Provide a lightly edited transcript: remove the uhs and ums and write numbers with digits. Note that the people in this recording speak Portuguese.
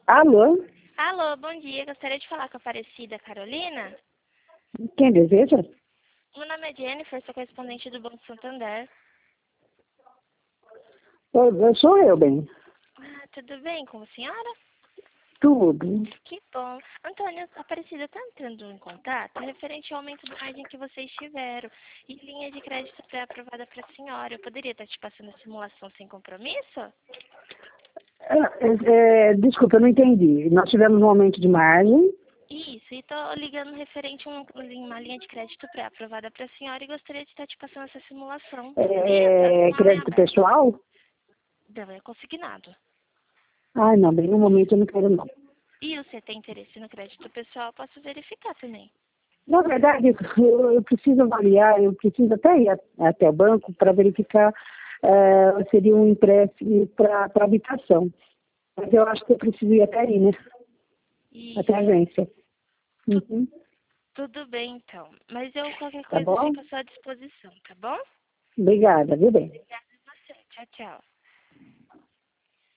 Alô? Alô, bom dia. Gostaria de falar com a Aparecida Carolina. Quem deseja? Meu nome é Jennifer, sou correspondente do Banco Santander. Sou eu, bem. Ah, tudo bem com a senhora? Tudo. Que bom. Antônio, a Aparecida está entrando em contato referente ao aumento da margem que vocês tiveram e linha de crédito pré-aprovada para a senhora. Eu poderia estar te passando a simulação sem compromisso? Desculpa, eu não entendi. Nós tivemos um aumento de margem. Isso, e estou ligando referente a uma linha de crédito pré-aprovada para a senhora e gostaria de estar te passando essa simulação. Poderia estar com ela em Crédito aberto? pessoal? Não, é consignado. Ai, não, bem, no momento eu não quero, não. E você tem interesse no crédito pessoal, posso verificar também. Na verdade, eu preciso avaliar, eu preciso até ir até o banco para verificar seria um empréstimo para habitação. Mas eu acho que eu preciso ir até aí, né? E Até a agência. Uhum. tudo bem, então. Mas qualquer Tá coisa, bom? fica à sua disposição, tá bom? Obrigada, viu bem? Obrigada a você. Tchau, tchau.